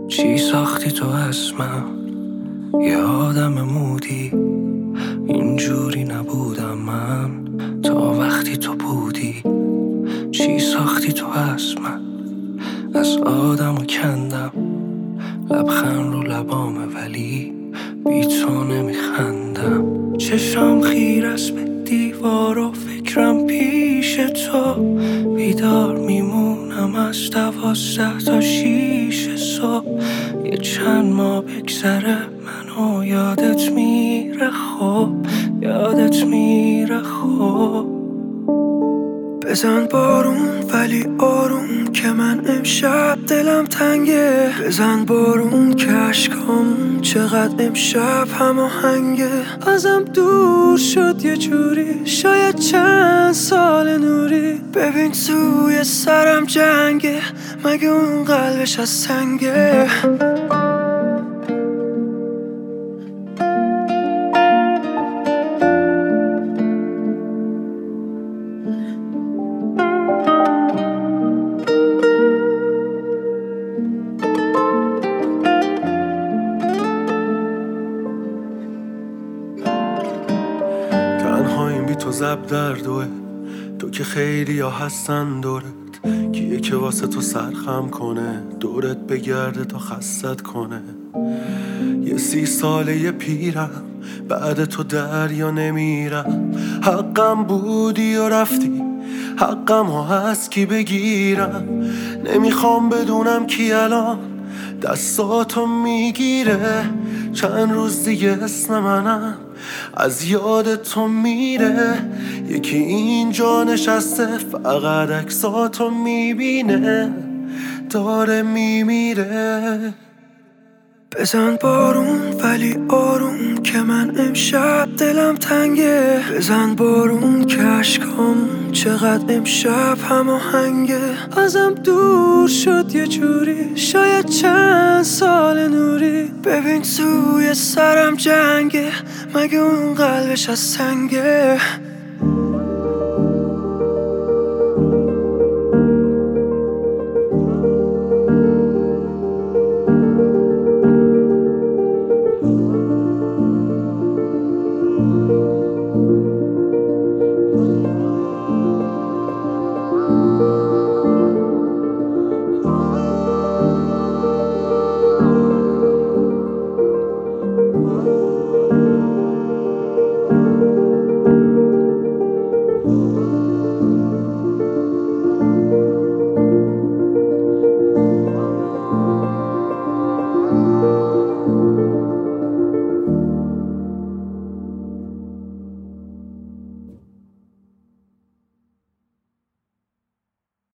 چی ساختی تو از من؟ یه آدم مودی، اینجوری نبودم من تا وقتی تو بودی. چی ساختی تو از من؟ از آدمو کندم، لبخند رو لبامه ولی بی تو نمیخندم. چشم خیر است به دیوار و فکرم پیش تو، بیدار میمونم از 12 تا 6 صبح. یه چند ماه بگذره منو یادت میره، خب یادت میره خب. بزن بارون ولی آروم که من امشب دلم تنگه. بزن بارون که عشقامون چقدر امشب هماهنگه. ازم دور شد یه جوری، شاید چند سال نوری. ببین توی سرم جنگه، مگه اون قلبش از سنگه؟ تنهاییم بی تو زب در دوه، تو که خیلی ها هستن دورت. کیه که واسه تو سرخم کنه، دورت بگرده تا خستت کنه. یه 30 ساله یه پیرم، بعد تو دریا نمیرم. حقم بودی و رفتی، حقم ها هست کی بگیرم. نمیخوام بدونم کی الان دستاتو میگیره. چند روز دیگه اسم منم از یاد تو میره. یکی اینجا نشسته فقط عکساتو میبینه، داره میمیره. بزن بارون ولی آروم که من امشب دلم تنگه. بزن بارون که عشقامون چقدر امشب هماهنگه. ازم دور شد یه جوری، شاید چند سال نوری. ببین توی سرم جنگه، مگه اون قلبش از سنگه؟